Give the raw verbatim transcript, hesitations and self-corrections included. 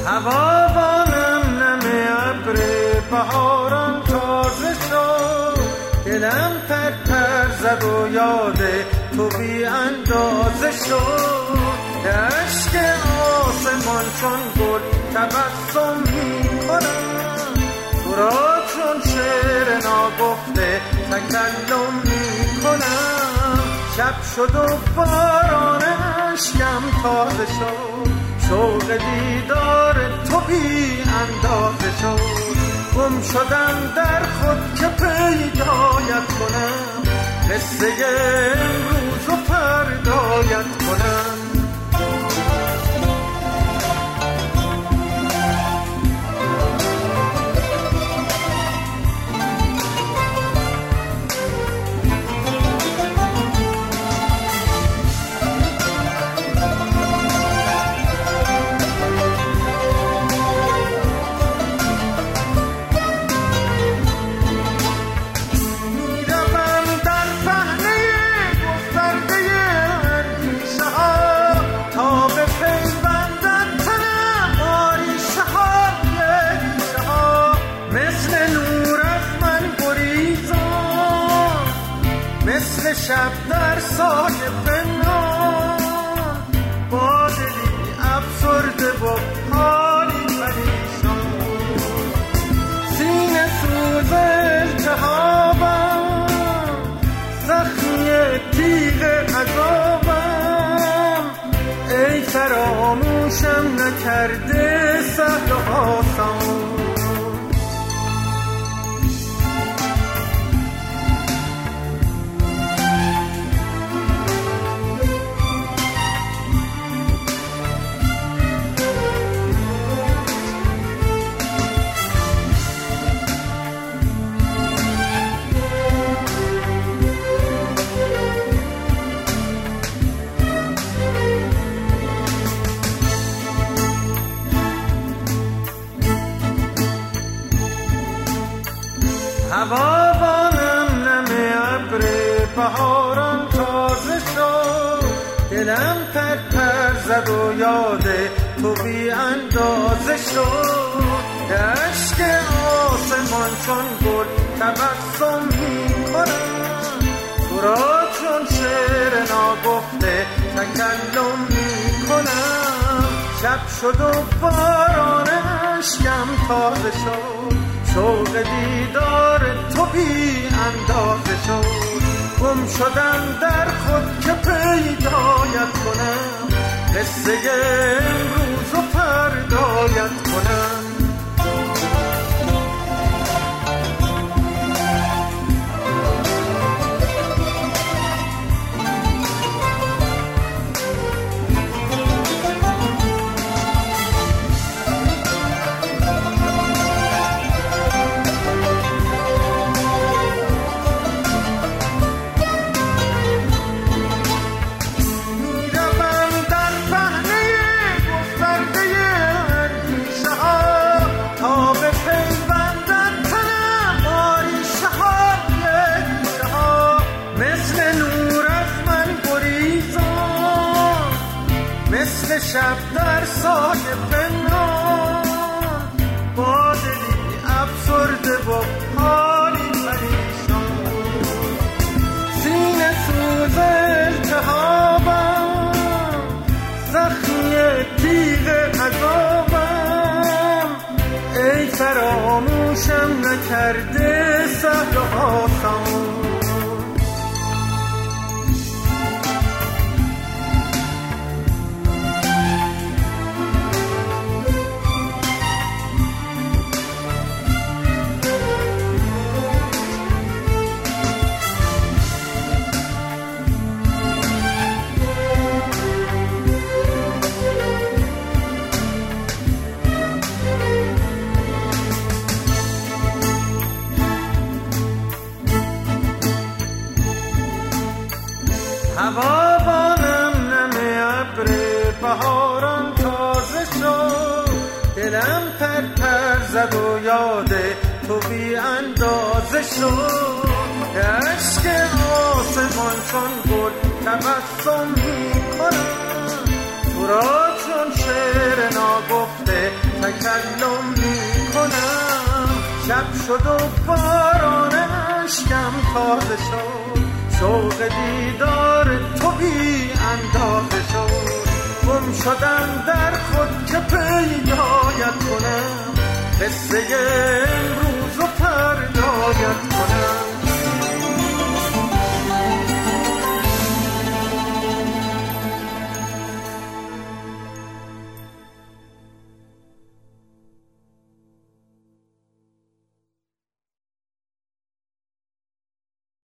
هوا با نم نم ابر بهاران تازه شد، دلم پر پر زد و یاد تو بی اندازه شد. اشک آسمان چون گل تبسم می کنم، تو را چون شعر ناگفته تکلم می کنم. شب شد و باران اشکم تازه شد، شوق دیدار تو بی اندازه شد. گم شدم در خود که پیدایت کنم، قصه امروز رو فردایت کنم. شب در سایه پنهان، با دلی افسرده و حالی پریشان. سینه سوز التهابم، زخمی تیغ عذابم. ای فراموشم نکرده سهل و آسان. هوا با نم نم ابر بهاران تازه شد، دلم پر پر زد و یاد تو بی اندازه شد. اشک آسمان چون گل تبسم می کنم، تو را چون شعر ناگفته تکلم می کنم. شب شد و باران اشکم تازه شد، شوق دیدار تو بی اندازه شد. گم شدم در خود که پیدایت کنم، قصه امروز رو فردایت کنم. شب در سایه پنهان، با دلی افسرده و حالی پریشان. سینه سوز التهابم، زخمی تیغ عذابم. ای فراموشم نکرده سهل و آسان. هوا با نم نم ابر بهاران تازه شد، دلم پر پر زد و یاد تو بی اندازه شد. اشک آسمان چون گل تبسم می کنم، تو را چون شعر ناگفته شد و باران اشکم تازه شد، شوق دیدار تو بی اندازه شد. گم شدم در خود که پیدایت کنم، قصه